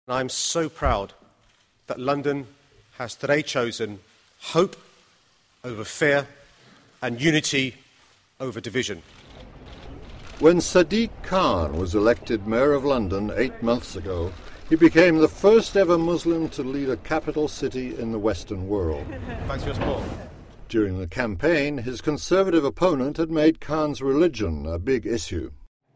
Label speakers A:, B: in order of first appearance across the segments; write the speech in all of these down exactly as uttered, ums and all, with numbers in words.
A: I'm so proud that London has today chosen hope over fear and unity over division.
B: When Sadiq Khan was elected Mayor of London eight months ago, he became the first ever Muslim to lead a capital city in the Western world.
A: Thanks for your support.
B: During the campaign, his Conservative opponent had made Khan's religion a big issue.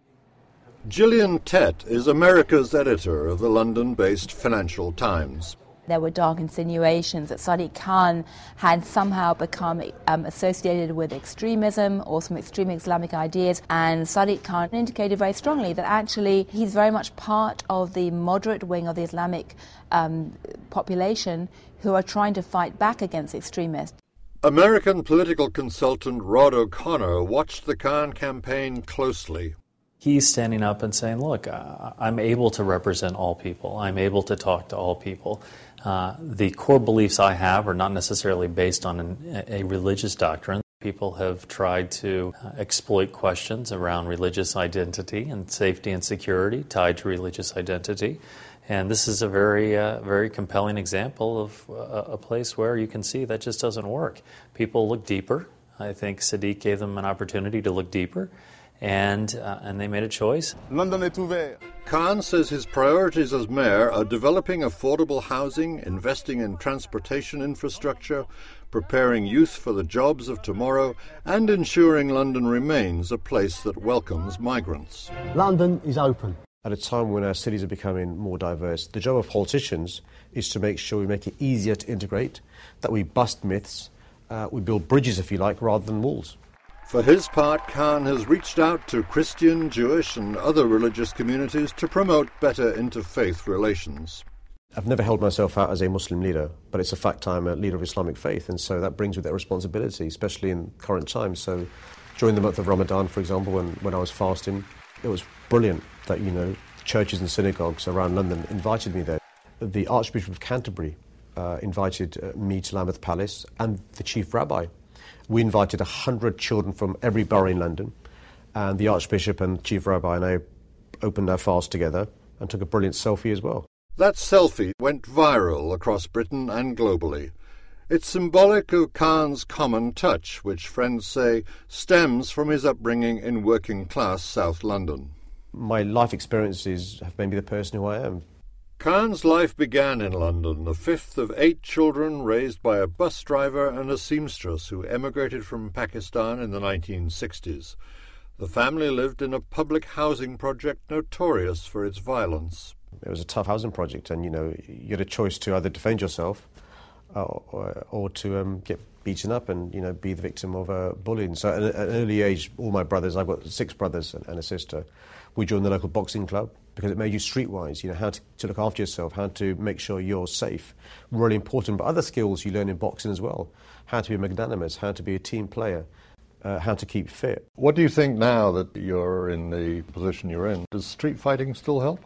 B: Gillian Tett is America's editor of the London-based Financial Times.
C: There were dark insinuations that Sadiq Khan had somehow become um, associated with extremism or some extreme Islamic ideas, and Sadiq Khan indicated very strongly that actually he's very much part of the moderate wing of the Islamic um, population who are trying to fight back against extremists.
B: American political consultant Rod O'Connor watched the Khan campaign closely.
D: He's standing up and saying, look, uh, I'm able to represent all people. I'm able to talk to all people. Uh, the core beliefs I have are not necessarily based on an, a religious doctrine. People have tried to uh, exploit questions around religious identity and safety and security tied to religious identity. And this is a very, uh, very compelling example of uh, a place where you can see that just doesn't work. People look deeper. I think Sadiq gave them an opportunity to look deeper. And uh, and they made a choice.
B: London est ouvert. Khan says his priorities as mayor are developing affordable housing, investing in transportation infrastructure, preparing youth for the jobs of tomorrow, and ensuring London remains a place that welcomes migrants.
E: London is open.
F: At a time when our cities are becoming more diverse, the job of politicians is to make sure we make it easier to integrate, that we bust myths, uh, we build bridges, if you like, rather than walls.
B: For his part, Khan has reached out to Christian, Jewish and other religious communities to promote better interfaith relations.
F: I've never held myself out as a Muslim leader, but it's a fact I'm a leader of Islamic faith, and so that brings with it a responsibility, especially in current times. So during the month of Ramadan, for example, when, when I was fasting, it was brilliant that, you know, churches and synagogues around London invited me there. The Archbishop of Canterbury uh, invited uh, me to Lambeth Palace, and the Chief Rabbi. We invited one hundred children from every borough in London, and the Archbishop and Chief Rabbi and I opened our fast together and took a brilliant selfie as well.
B: That selfie went viral across Britain and globally. It's symbolic of Khan's common touch, which friends say stems from his upbringing in working-class South London.
F: My life experiences have made me the person who I am.
B: Khan's life began in London, the fifth of eight children raised by a bus driver and a seamstress who emigrated from Pakistan in the nineteen sixties. The family lived in a public housing project notorious for its violence.
F: It was a tough housing project, and, you know, you had a choice to either defend yourself uh, or, or to um, get beaten up and, you know, be the victim of uh, bullying. So at an early age, all my brothers, I've got six brothers and a sister, we joined the local boxing club because it made you streetwise, you know, how to, to look after yourself, how to make sure you're safe. Really important, but other skills you learn in boxing as well. How to be magnanimous, how to be a team player, uh, how to keep fit.
B: What do you think now that you're in the position you're in? Does street fighting still help?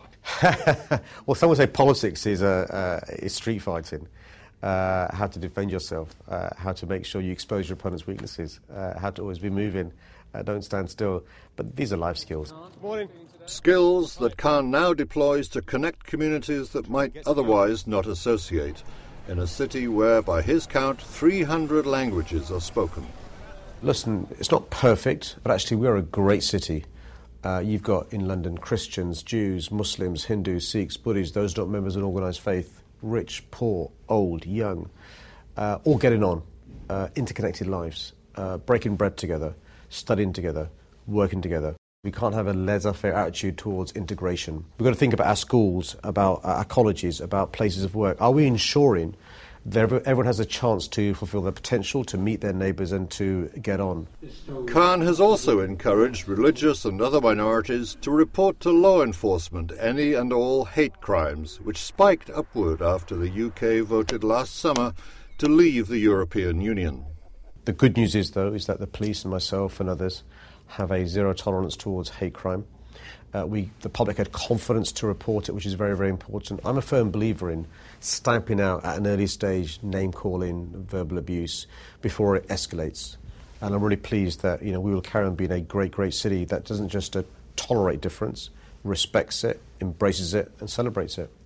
F: Well, some would say politics is, uh, uh, is street fighting. Uh, how to defend yourself, uh, how to make sure you expose your opponent's weaknesses, uh, how to always be moving, uh, don't stand still. But these are life skills.
A: Good morning.
B: Skills that Khan now deploys to connect communities that might otherwise not associate, in a city where, by his count, three hundred languages are spoken.
F: Listen, it's not perfect, but actually we're a great city. Uh, you've got in London Christians, Jews, Muslims, Hindus, Sikhs, Buddhists, those not members of an organised faith, rich, poor, old, young, uh, all getting on, uh, interconnected lives, uh, breaking bread together, studying together, working together. We can't have a laissez-faire attitude towards integration. We've got to think about our schools, about our colleges, about places of work. Are we ensuring that everyone has a chance to fulfil their potential, to meet their neighbours and to get on?
B: Khan has also encouraged religious and other minorities to report to law enforcement any and all hate crimes, which spiked upward after the U K voted last summer to leave the European Union.
F: The good news is, though, is that the police and myself and others have a zero tolerance towards hate crime. Uh, we, the public had confidence to report it, which is very, very important. I'm a firm believer in stamping out at an early stage name-calling, verbal abuse before it escalates. And I'm really pleased that, you know, we will carry on being a great, great city that doesn't just uh, tolerate difference, respects it, embraces it and celebrates it.